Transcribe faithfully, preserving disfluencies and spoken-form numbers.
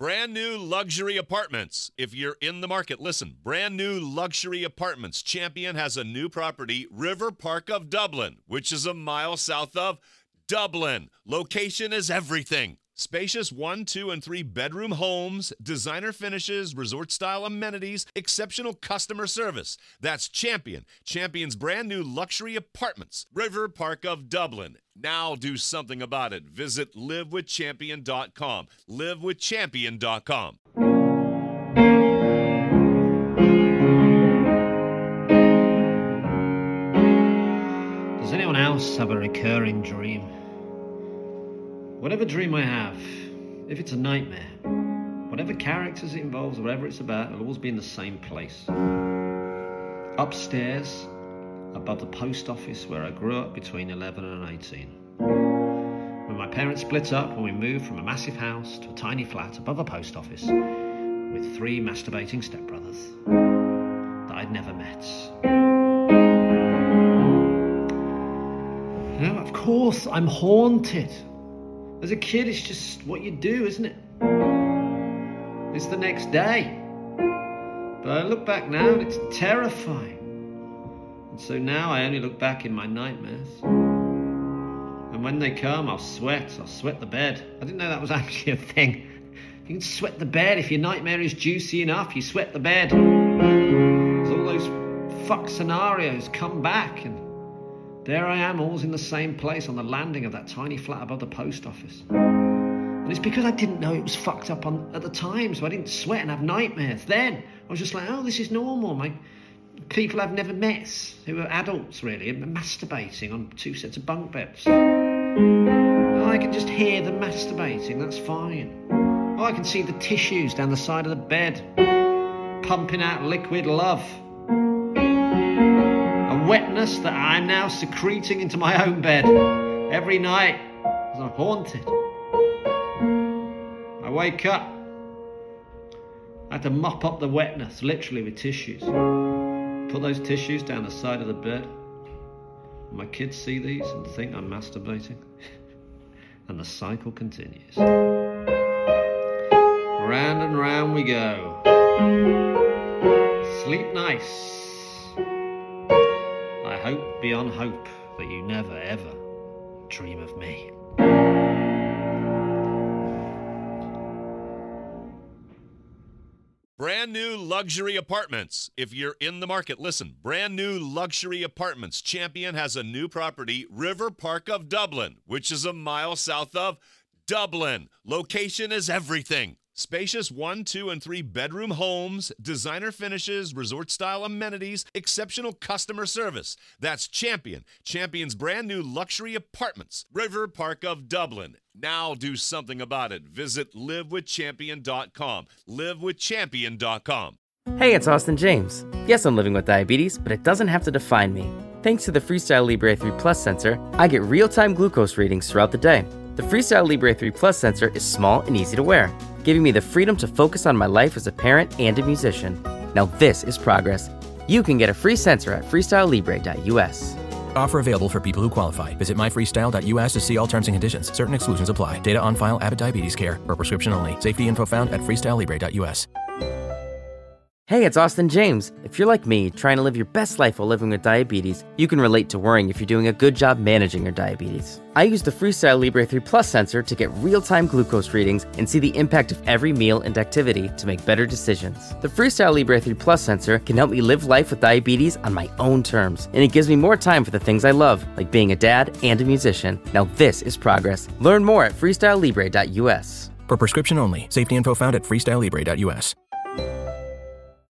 Brand new luxury apartments. If you're in the market, listen. Brand new luxury apartments. Champion has a new property, River Park of Dublin, which is a mile south of Dublin. Location is everything. Spacious one, two, and three bedroom homes, designer finishes, resort-style amenities, exceptional customer service. That's Champion. Champion's brand new luxury apartments. River Park of Dublin. Now do something about it. Visit live with champion dot com. live with champion dot com. Does anyone else have a recurring dream? Whatever dream I have, if it's a nightmare, whatever characters it involves, whatever it's about, it'll always be in the same place. Upstairs, above the post office where I grew up between eleven and eighteen. When my parents split up, when we moved from a massive house to a tiny flat above a post office with three masturbating stepbrothers that I'd never met. You know, of course, I'm haunted. As a kid, it's just what you do, isn't it? It's the next day. But I look back now and it's terrifying. And so now I only look back in my nightmares. And when they come, I'll sweat. I'll sweat the bed. I didn't know that was actually a thing. You can sweat the bed. If your nightmare is juicy enough, you sweat the bed. So all those fuck scenarios come back, and there I am, all's in the same place on the landing of that tiny flat above the post office. And it's because I didn't know it was fucked up on, at the time, so I didn't sweat and have nightmares. Then I was just like, oh, this is normal. My people I've never met, who are adults really, are masturbating on two sets of bunk beds. Oh, I can just hear them masturbating, that's fine. Oh, I can see the tissues down the side of the bed, pumping out liquid love. A wetness that I'm now secreting into my own bed every night as I'm haunted. I wake up, I have to mop up the wetness, literally with tissues. Put those tissues down the side of the bed. My kids see these and think I'm masturbating. And the cycle continues. Round and round we go. Sleep nice. I hope beyond hope that you never ever dream of me. Brand new luxury apartments. If you're in the market, listen. Brand new luxury apartments. Champion has a new property, River Park of Dublin, which is a mile south of Dublin. Location is everything. Spacious one, two, and three bedroom homes, designer finishes, resort-style amenities, exceptional customer service. That's Champion. Champion's brand new luxury apartments. River Park of Dublin. Now do something about it. Visit live with champion dot com. live with champion dot com. Hey, it's Austin James. Yes, I'm living with diabetes, but it doesn't have to define me. Thanks to the Freestyle Libre three Plus sensor, I get real-time glucose readings throughout the day. The Freestyle Libre three Plus sensor is small and easy to wear, giving me the freedom to focus on my life as a parent and a musician. Now this is progress. You can get a free sensor at freestyle libre dot u s. Offer available for people who qualify. Visit my freestyle dot u s to see all terms and conditions. Certain exclusions apply. Data on file, Abbott Diabetes Care. For prescription only. Safety info found at freestyle libre dot u s. Hey, it's Austin James. If you're like me, trying to live your best life while living with diabetes, you can relate to worrying if you're doing a good job managing your diabetes. I use the Freestyle Libre three Plus sensor to get real-time glucose readings and see the impact of every meal and activity to make better decisions. The Freestyle Libre three Plus sensor can help me live life with diabetes on my own terms, and it gives me more time for the things I love, like being a dad and a musician. Now this is progress. Learn more at freestyle libre dot u s. For prescription only. Safety info found at freestyle libre dot u s.